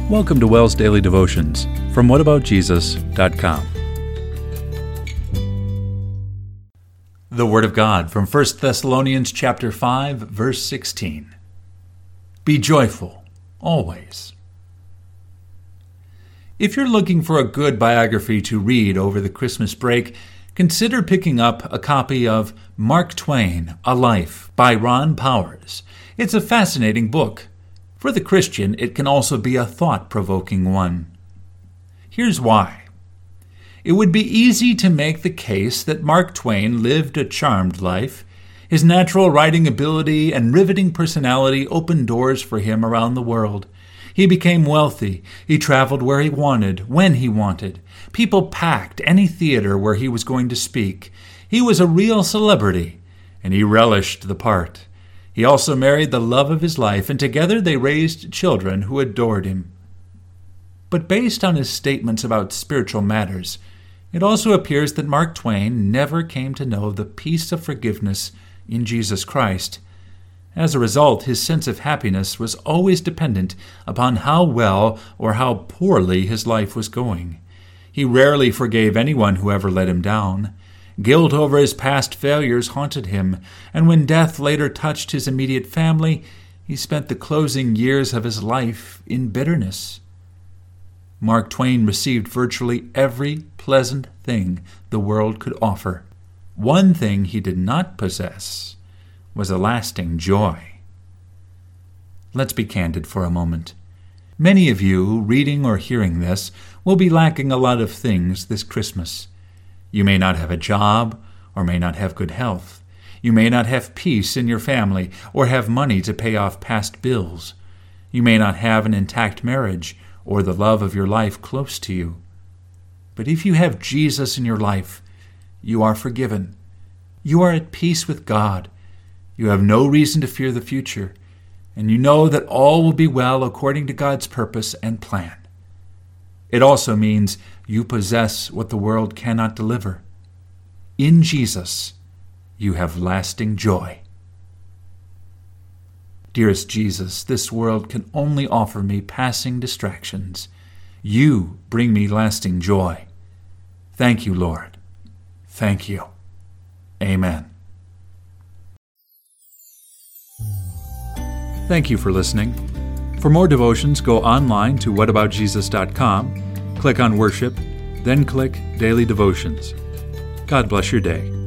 Welcome to WELL's Daily Devotions from whataboutjesus.com. The Word of God from 1 Thessalonians chapter 5, verse 16. Be joyful, always. If you're looking for a good biography to read over the Christmas break, consider picking up a copy of Mark Twain, A Life by Ron Powers. It's a fascinating book. For the Christian, it can also be a thought-provoking one. Here's why. It would be easy to make the case that Mark Twain lived a charmed life. His natural writing ability and riveting personality opened doors for him around the world. He became wealthy. He traveled where he wanted, when he wanted. People packed any theater where he was going to speak. He was a real celebrity, and he relished the part. He also married the love of his life, and together they raised children who adored him. But based on his statements about spiritual matters, it also appears that Mark Twain never came to know the peace of forgiveness in Jesus Christ. As a result, his sense of happiness was always dependent upon how well or how poorly his life was going. He rarely forgave anyone who ever let him down. Guilt over his past failures haunted him, and when death later touched his immediate family, he spent the closing years of his life in bitterness. Mark Twain received virtually every pleasant thing the world could offer. One thing he did not possess was a lasting joy. Let's be candid for a moment. Many of you, reading or hearing this, will be lacking a lot of things this Christmas. You may not have a job, or may not have good health. You may not have peace in your family, or have money to pay off past bills. You may not have an intact marriage, or the love of your life close to you. But if you have Jesus in your life, you are forgiven. You are at peace with God. You have no reason to fear the future, and you know that all will be well according to God's purpose and plan. It also means you possess what the world cannot deliver. In Jesus, you have lasting joy. Dearest Jesus, this world can only offer me passing distractions. You bring me lasting joy. Thank you, Lord. Thank you. Amen. Thank you for listening. For more devotions, go online to whataboutjesus.com, click on Worship, then click Daily Devotions. God bless your day.